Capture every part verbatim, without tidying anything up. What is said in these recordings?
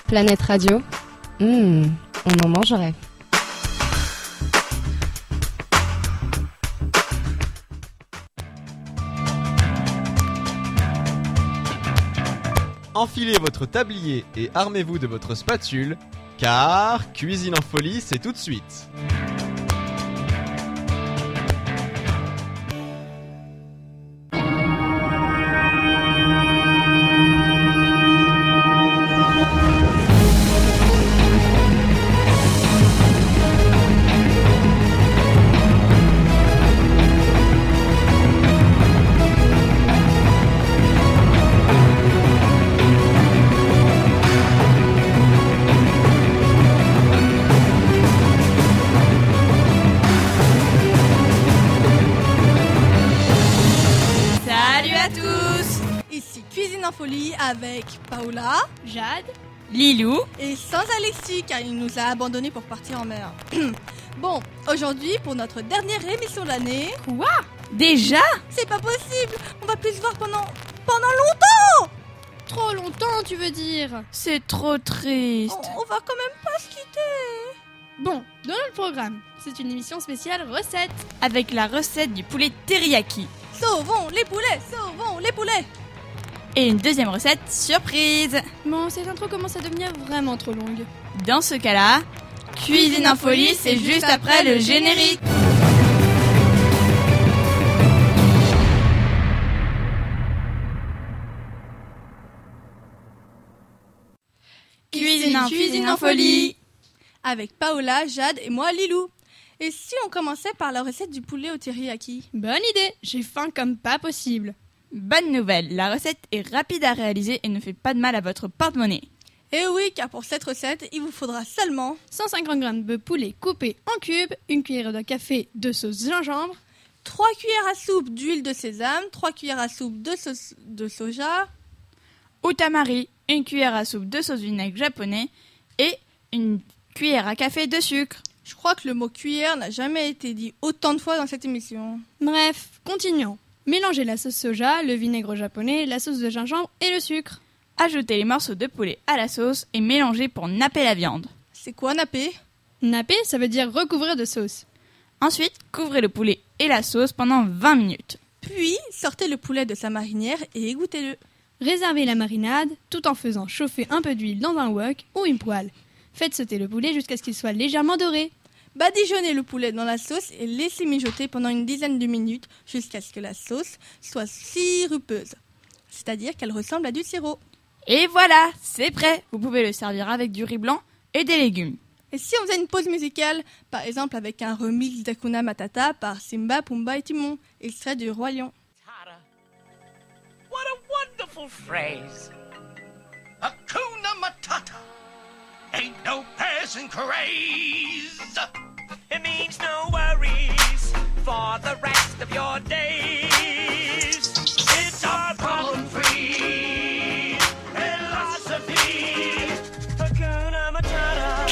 Planète Radio, mmh, on en mangerait. Enfilez votre tablier et armez-vous de votre spatule, car Cuisine en folie, c'est tout de suite. Folie avec Paola, Jade, Lilou et sans Alexis car il nous a abandonnés pour partir en mer. Bon, aujourd'hui pour notre dernière émission de l'année. Quoi ? Déjà ? C'est pas possible. On va plus se voir pendant pendant longtemps. Trop longtemps, tu veux dire ? C'est trop triste. On, on va quand même pas se quitter. Bon, dans notre programme, c'est une émission spéciale recette avec la recette du poulet teriyaki. Sauvons les poulets, sauvons les poulets. Et une deuxième recette surprise. Bon, cette intro commence à devenir vraiment trop longue. Dans ce cas-là, Cuisine en folie, c'est juste après le générique. Cuisine en Cuisine en folie avec Paola, Jade et moi Lilou. Et si on commençait par la recette du poulet au teriyaki ? Bonne idée, j'ai faim comme pas possible. Bonne nouvelle, la recette est rapide à réaliser et ne fait pas de mal à votre porte-monnaie. Et oui, car pour cette recette, il vous faudra seulement cent cinquante grammes de poulet coupé en cubes, une cuillère de café de sauce gingembre, trois cuillères à soupe d'huile de sésame, trois cuillères à soupe de sauce de soja, utamari, une cuillère à soupe de sauce vinaigre japonais et une cuillère à café de sucre. Je crois que le mot cuillère n'a jamais été dit autant de fois dans cette émission. Bref, continuons. Mélangez la sauce soja, le vinaigre japonais, la sauce de gingembre et le sucre. Ajoutez les morceaux de poulet à la sauce et mélangez pour napper la viande. C'est quoi napper ? Napper, ça veut dire recouvrir de sauce. Ensuite, couvrez le poulet et la sauce pendant vingt minutes. Puis, sortez le poulet de sa marinière et égouttez-le. Réservez la marinade tout en faisant chauffer un peu d'huile dans un wok ou une poêle. Faites sauter le poulet jusqu'à ce qu'il soit légèrement doré. Badigeonnez le poulet dans la sauce et laissez mijoter pendant une dizaine de minutes jusqu'à ce que la sauce soit sirupeuse, c'est-à-dire qu'elle ressemble à du sirop. Et voilà, c'est prêt. Vous pouvez le servir avec du riz blanc et des légumes. Et si on faisait une pause musicale, par exemple avec un remix d'Hakuna Matata par Simba, Pumba et Timon, extrait du Roi Lion. What a wonderful phrase. Hakuna Matata. Ain't no passing craze. It means no worries for the rest of your days. It's our problem-free philosophy. Hakuna Matata.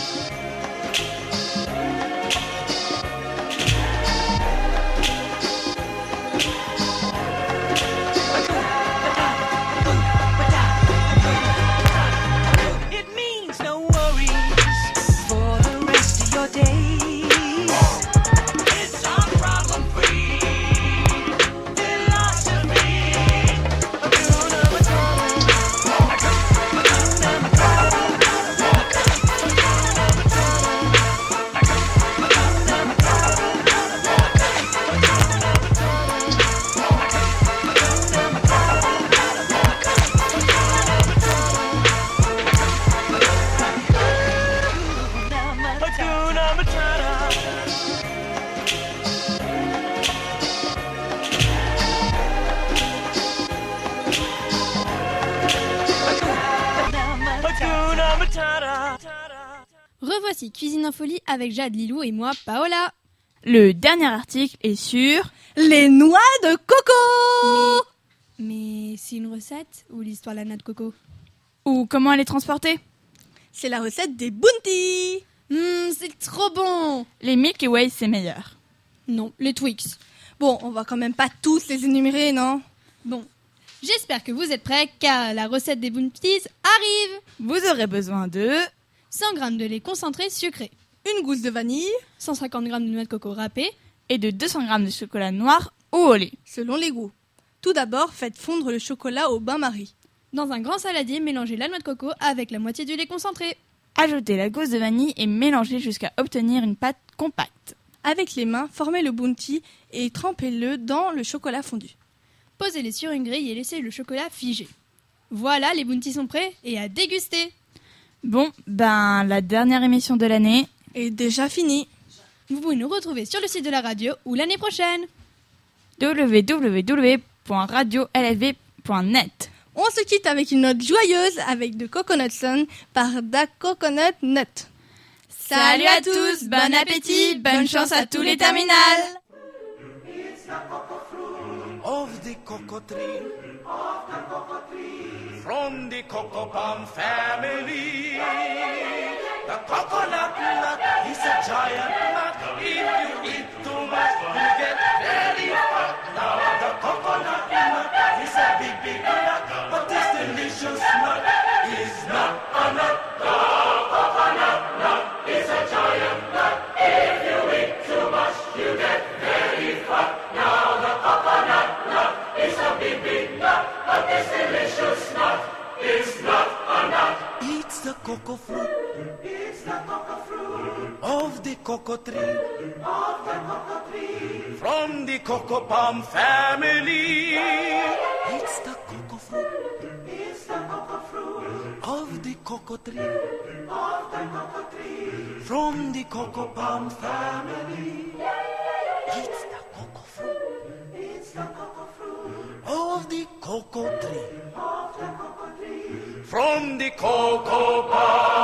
Revoici Cuisine en folie avec Jade, Lilou et moi, Paola. Le dernier article est sur les noix de coco. Mais, mais c'est une recette ou l'histoire de la noix de coco ? Ou comment elle est transportée ? C'est la recette des Bounty. Mmh, c'est trop bon. Les Milky Way, c'est meilleur. Non, les Twix. Bon, on va quand même pas tous les énumérer, non ? Bon, J'espère que vous êtes prêts car la recette des Bounties arrive. Vous aurez besoin de cent grammes de lait concentré sucré, Une gousse de vanille, cent cinquante grammes de noix de coco râpée, et de deux cents grammes de chocolat noir ou au lait. selon les goûts. Tout d'abord, faites fondre le chocolat au bain-marie. dans un grand saladier, mélangez la noix de coco avec la moitié du lait concentré. Ajoutez la gousse de vanille et mélangez jusqu'à obtenir une pâte compacte. Avec les mains, formez le bounty et trempez-le dans le chocolat fondu. Posez-les sur une grille et laissez le chocolat figer. Voilà, les Bounties sont prêts et à déguster. Bon, ben la dernière émission de l'année. Et déjà fini. Vous pouvez nous retrouver sur le site de la radio ou l'année prochaine. w w w point radio l f v point net. On se quitte avec une note joyeuse avec The Coconut Sun par Da Coconut Nut. Salut à tous, bon appétit, bonne chance à tous les terminales. Of the cocoa tree, from the cocoa palm family. The coconut nut is a giant nut. If you eat too much, you get very fat. Now the coconut nut is a big, big nut, but this delicious nut is not a nut. The coconut nut is a giant nut. If you eat too much, you get very fat. Now the coconut nut is a big, big nut, but this delicious nut is not a nut. It's the cocoa fruit. It's the cocoa fruit of the cocoa tree. Of the cocoa tree. From the cocoa palm family. It's the cocoa fruit. It's the cocoa fruit of the cocoa tree. Of the cocoa tree. From the cocoa palm family. It's the cocoa fruit. It's the cocoa fruit of the cocoa tree. Of the cocoa tree. From the cocoa palm.